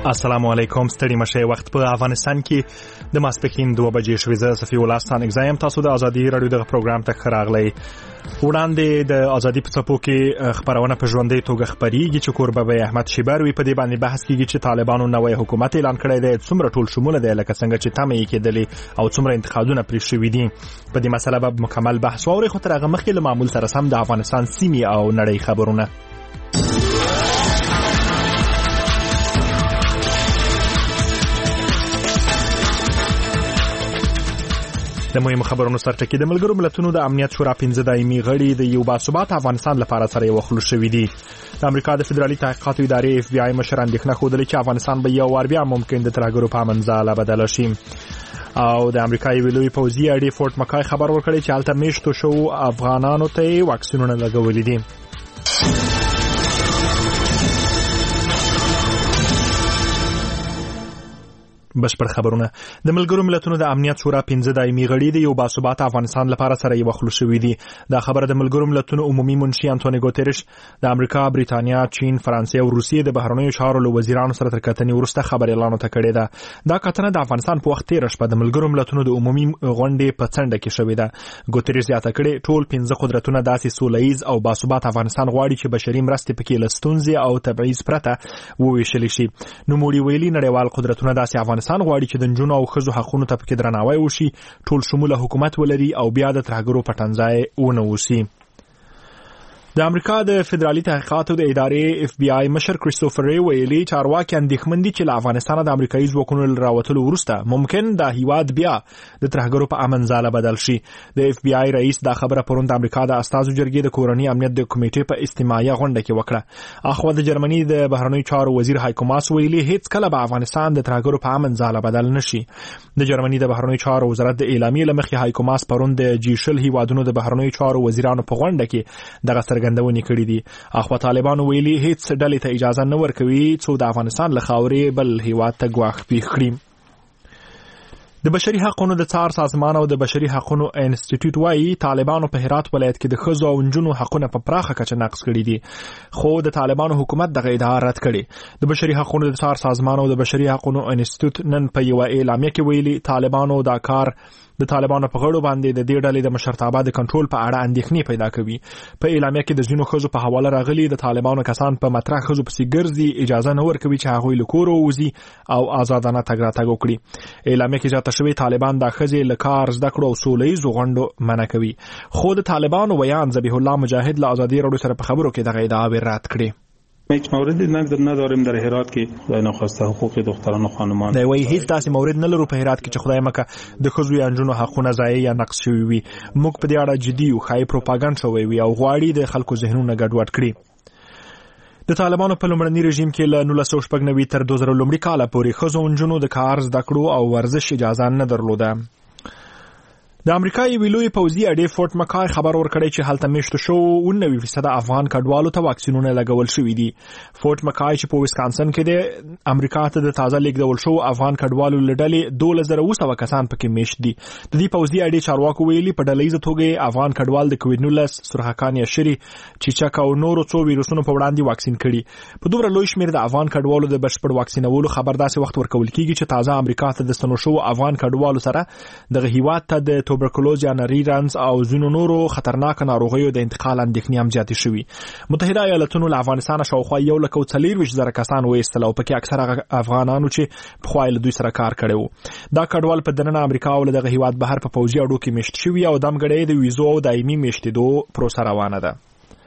السلام علیکم. ستړي مشه. وخت په افغانستان کې د ماسپښین 2 بجې شوې. زه صفي الله ستان اگزایم. تاسو د ازادي رادیو د پروګرام ته راغلی. وړاندې د ازادي په څپو کې خبرونه په ژوندۍ توګه خبريږي چې کوربه احمد شیبروي په دې باندې بحث کوي چې طالبانو نوې حکومت اعلان کړی دی، څومره ټول شموله دی لکه څنګه چې تمه یې کېدلې او څومره انتقادونه پرې شوي دي. په دې مسله به مکمل بحث واوري. خو تر هغه مخکې له معمول سره سم د افغانستان سیمې او نړۍ خبرونه. د مهمو خبرونو سرټکی. د ملګرو ملتونو د امنیت شورا 15 دایمي غړي د یو باثباته افغانستان لپاره سره یو خلوص شوي دي. د امریکا د فدرالي تحقیقاتو ادارې FBI مشر اندېښنه ښودلې چې افغانستان به یو وار بیا ممکن د ترهګرو په منځاله بدل شي. او د امریکا یو لوی پوځي اډې فورټ مکای خبر ورکړی چې هلته میشتو شو افغانانو ته واکسینونه لګولي دي. بشپړ خبرونه. د ملګرو ملتونو د امنیت شورا 15 دایمي غړي د یو باثباته افغانستان لپاره سره یو خلوص شوي دي. دا خبره د ملګرو ملتونو عمومي منشي انټونی ګوتریش د امریکا، بریتانیا، چین، فرانسې او روسیې د بهرنیو چارو له وزیرانو سره تر کتنې وروسته خبر اعلان کړی ده. دا کتنه د افغانستان په وخت تیر شپه د ملګرو ملتونو د عمومي غونډې په څنډه کې شوې ده. ګوتریش زیاته کړې ټول 15 قدرتونه داسې سولهییز او باثباته افغانستان غواړي چې بشري مرستې پکې له ستونزې او تبعیض پرته وویشل شي. نو موږ ویلي نړیوال قدرتونه داسې افغانستان غواړي چې د او خزو حقونو ته پکې درناوی وشي، ټول شموله حکومت ولري او بیا د ترهګرو پټنځای ونه وسی. د امریکا د فدرالي تحقیقاتو د ادارې FBI مشر کریستوفر ری ویلي چارواکي اندېښمن دي چې له افغانستان د امریکایي ځواکونو راوتلو وروسته ممکن د هیواد بیا د ترهګرو په امن ځاله بدل شي. د FBI رئیس دا خبره پرون د امریکا د استازو جرګې د کورنۍ امنیت د کمیټې په استماعي غونډه کې وکړه. اخو د جرمني د بهرنیو چارو وزیر هایکو ماس ویلي هیڅ کله به افغانستان د ترهګرو په امن ځاله بدل نشي. د جرمني د بهرنیو چارو وزارت د اعلامیې لمخې هایکو ماس پرون د G20 هیوادونو د بهرنیو چارو وزیرانو په غونډه کې دغه څرګندونې کړې دي. اخو طالبانو ویلي هیڅ ډلې ته اجازه نه ورکوي څو د افغانستان له خاورې بل هیواد ته ګواښ پیښ کړي. د بشري حقوقو د څار سازمان او د بشري حقوقو انسټیټیوټ وايي طالبانو په هرات ولایت کې د ښځو او نجونو حقوقونه په پراخه کچه نقض کړي دي، خو د طالبانو حکومت دغه ادعا رد کړي. د بشري حقوقو د څار سازمان او د بشري حقوقو انسټیټیوټ نن په یو اعلامیه کې ویلي طالبانو دا کار د طالبانو په غړو باندې د دې ډلې د مشرتابه د کنټرول په اړه اندېښنې پیدا کوي. په اعلامیه کې د ځینو ښځو په حواله راغلي د طالبانو کسان په مطرح ښځو پسې ګرځي، اجازه نه ورکوي چې هغوی له کوره ووځي او آزادانه تګ راتګ وکړي. اعلامیه کې زیاته شوې طالبان د ښځې له کار، زده کړو او سولهییزو غونډو منع کوي. خو د طالبانو ویان ذبیح الله مجاهد له ازادي راډیو سره په خبرو کې دغه ادعاوې رد کړې. هیچ موردی نداریم در هرات که خدای نخواسته حقوق دختران و خانمان. دی وایي هیڅ داسې مورد نه لرو په هرات کې چې خدای مکه د ښځو یا نجونو حقونه ضایع یا نقض شوي وي. موږ په دې اړه جدي یو، ښایي پروپاګاندا شوی وي او غواړي د خلکو ذهنونه ګډوډ کړي. د طالبانو په لومړني رژیم کې له 1990 تر 2000 لومړي کال پورې ښځو او نجونو د کار، زده کړو او ورزش اجازه نه درلوده. د امریکا یو لوی پوځي اډې فورټ مکای خبر ورکړی چې هلته میشتو شو 90% افغان کډوالو ته واکسینونه لګول شوي دي. فورټ مکای چې په ویسکانسن کې دی امریکا ته د تازه لیږدول شو افغان کډوالو له ډلې 12700 کسان پکې میشت دي. د دې پوځي اډې چارواکو ویلي په ډلهییزه توګه افغان کډوال د کووډ-19، سرحکان یشری، چیچک او نورو څو ویروسونو په وړاندې واکسین کړي. په دومره لوی شمېر د افغان کډوالو د بشپړ واکسینولو خبر داسې وخت ورکول کیږي چې تازه امریکا ته د ستنو شو افغان کډوالو سره دغه هیواد ته د توبرکلوز یا نریرانز او ځینو نورو خطرناک ناروغیو د انتقال اندېښنې هم زیاتې شوي. متحده ایالتونو له افغانستان شاوخوا 140,000 کسان وایستل او پکې اکثره افغانانو چې پخوا له دوی سره کار کړی وو. دا کډوال په دننه امریکا او دغه هیواد بهر په پوځي اډو کې میشت شوي او دمګړی د ویزو او دایمي میشتېدو پروسه روانه ده.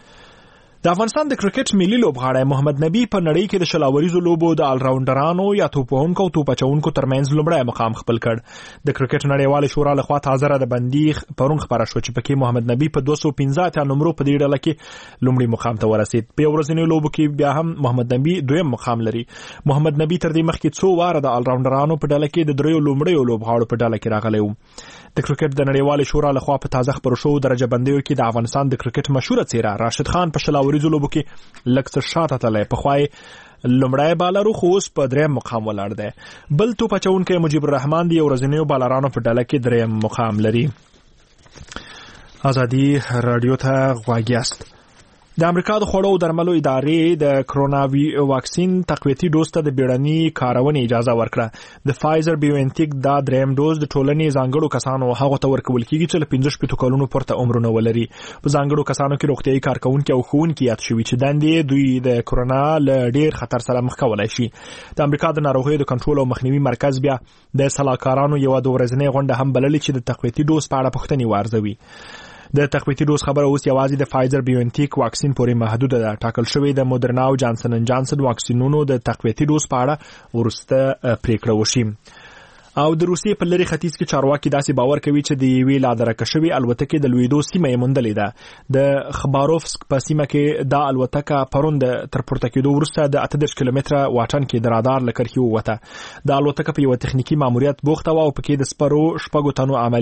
د افغانستان د کرکټ ملي لوبغاړی محمد نبی په نړۍ کې د شلاوریزو لوبو د الراونډرانو یا توپوونکو او توپچونکو ترمنځ لومړی مقام خپل کړ. د کرکټ نړیوال شورا لخوا تازه را د بندي پرون خبره شو چې پکې محمد نبی په 215 نمبر په دې ډله کې لومړی مقام ته ورسید. په ورځنیو لوبو کې بیا هم محمد نبی دویم مقام لري. محمد نبی تر دې مخکې څو واره د الراونډرانو په ډله کې د دریو لومړیو لوبغاړو په ډله کې راغلی و. د کرکټ د نړیوال شورا لخوا په تازه خبرو شو درجه بندیو کې د افغانستان د کرکټ مشهور څیره راشد خان په شلاوریزو لوبو کې لکه شاته تللی په خوای لومړی بالر خو اوس په دریم مقام ولاړ دی. بل توپچونکی مجيب الرحمن دی ورځنیو بالرانو په ډله کې دریم مقام لري. ازادي رادیو ته غواګیاست. د امریکا د خوړو او درملو ادارې د کرونا واکسین تقویتي ډوز ته د بیړني کارونې اجازه ورکړه. د فایزر بایوانټیک دا دریم ډوز د ټولنې ځانګړو کسانو هغه ته ورکول کیږي چې له 15 کلونو پورته عمرونه ولري. په ځانګړو کسانو کې روغتيایي کارکونکي او ښوونکي یاد شوي چې دندې دوی د کرونا له ډیر خطر سره مخ کولای شي. د امریکا د ناروغیو د کنټرول او مخنیوي مرکز بیا د صلاحکارانو یو د ورځنۍ غونډه هم بللې چې د تقویتي ډوز په اړه پوښتنې وارزوي. د تقویتي ډوز خبره اوس یوازې د فایزر بایوانټیک واکسین پورې محدوده ده. ټاکل شوی د مودرنا او جانسن ان جانسن واکسینونو د تقویتي ډوز په اړه ورسته پریکړه وشي. او د روسیې په لری ختیځ کې چارواکي داسې باور کوي چې د یوې لادرکه شوی الوتکې د لویدو سیمه یې موندلې ده. د خباروفسک په سیمه کې دا الوتکه پرون د تر پورته کېدو وروسته د 18 کیلومتره واټن کې د رادار لکرخي ووته. د الوتکه په یو تخنیکی ماموریت بوخته و او پکې د سپرو شپږو تنو